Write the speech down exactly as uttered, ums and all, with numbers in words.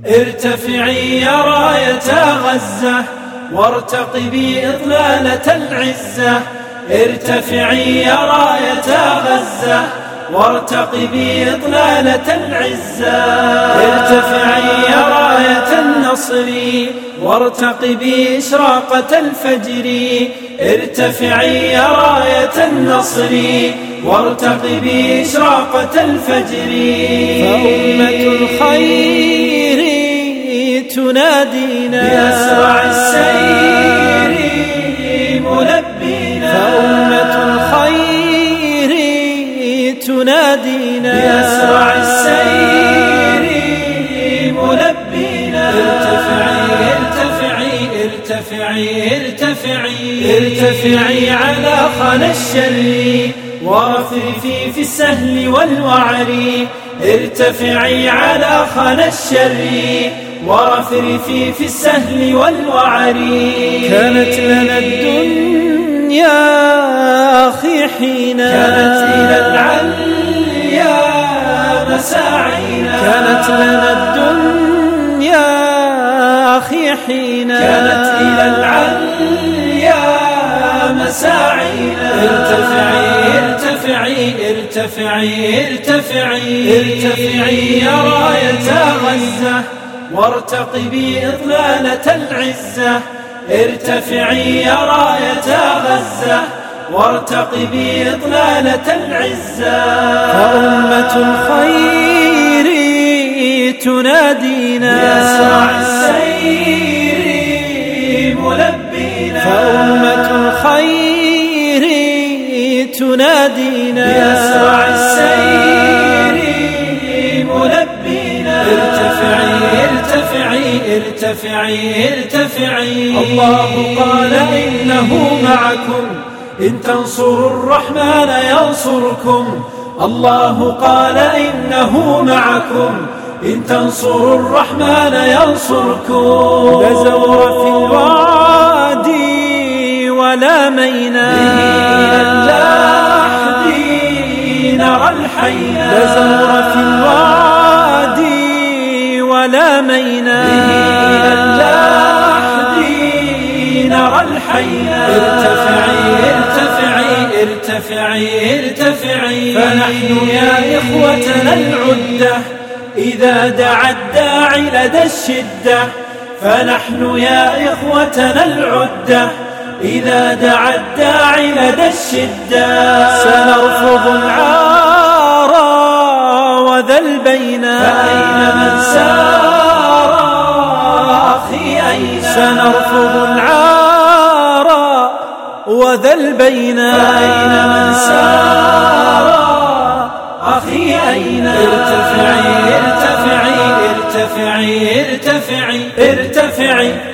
ارتفعي يا راية غزة وارتقبي إطلالة العزة. ارتفعي يا راية غزة وارتقبي إطلالة العزة. ارتفعي يا راية النصر وارتقبي إشراقة الفجر. ارتفعي يا راية النصر وارتقبي إشراقة الفجر. فأمة الخير تنادينا بأسرع السير ملبينا. فأمة الخير تنادينا بأسرع السير ملبينا. ارتفعي ارتفعي ارتفعي ارتفعي ارتفعي على خنا الشر وارفرفي في السهل والوعر. ارتفعي على خنا الشر وارفرفي في السهل والوعر. كانت لنا الدنيا أخي حينا كانت إلى العليا مساعينا. كانت لنا الدنيا أخي حينا كانت إلى العليا مساعينا. ارتفعي ارتفعي ارتفعي ارتفعي ارتفعي يا راية غزة وارتقبي إطلالة العزة. ارتفعي يا راية غزة وارتقبي إطلالة العزة. فأمة الخير تنادينا بأسرع السير ملبينا. فأمة الخير تنادينا بأسرع السير ملبينا. ارتفعي ارتفعي ارتفعي ارتفعي. الله قال إنه معكم إن تنصروا الرحمن ينصركم. الله قال إنه معكم إن تنصروا الرحمن ينصركم. لزور في الوادي ولا مينا إلى اللحد نرى الحينا. لزور في الوادي ولا مينا إلى اللحد نرى الحينا. ارتفعي ارتفعي ارتفعي ارتفعي. فنحن يا إخوتنا العدة إذا دعا الداعي لدى الشدة. فنحن يا إخوتنا العدة إذا دعا الداعي لدى الشدة. سنرفض العار وذا البينا. فأين من سار أخي أين. سنرفض العار وذا البينا. فأين من سار أخي أين. ارتفعي ارتفعي ارتفعي ارتفعي ارتفعي